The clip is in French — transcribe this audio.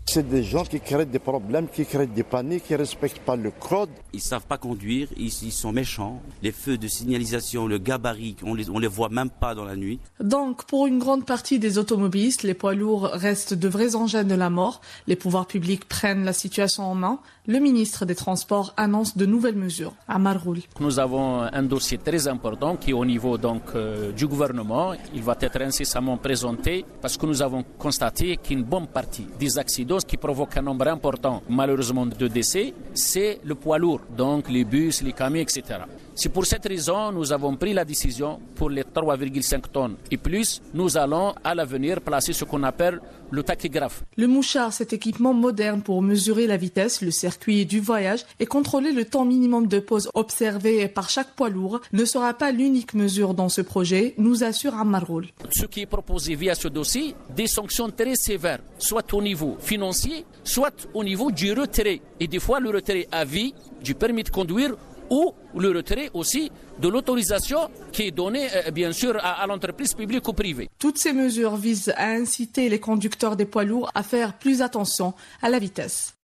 C'est des gens qui créent des problèmes, qui créent des paniques, qui ne respectent pas le code. Ils ne savent pas conduire, ils sont méchants. Les feux de signalisation, le gabarit, on les voit même pas dans la nuit. Donc, pour une grande partie des automobilistes, les poids lourds restent de vrais engins de la mort. Les pouvoirs publics prennent la situation en main. Le ministre des Transports annonce de nouvelles mesures à Marghoul. Nous avons un dossier très important qui est au niveau du gouvernement. Il va être incessamment présenté parce que nous avons constaté qu'une bonne partie des accidents qui provoquent un nombre important, malheureusement, de décès, c'est le poids lourd, donc les bus, les camions, etc. C'est pour cette raison que nous avons pris la décision pour les 3,5 tonnes et plus, nous allons à l'avenir placer ce qu'on appelle le tachygraphe. Le mouchard, cet équipement moderne pour mesurer la vitesse, le circuit du voyage et contrôler le temps minimum de pause observé par chaque poids lourd, ne sera pas l'unique mesure dans ce projet, nous assure Marghoul. Ce qui est proposé via ce dossier, des sanctions très sévères, soit au niveau financier, soit au niveau du retrait. Et des fois, le retrait à vie du permis de conduire ou le retrait aussi de l'autorisation qui est donnée, bien sûr, à l'entreprise publique ou privée. Toutes ces mesures visent à inciter les conducteurs des poids lourds à faire plus attention à la vitesse.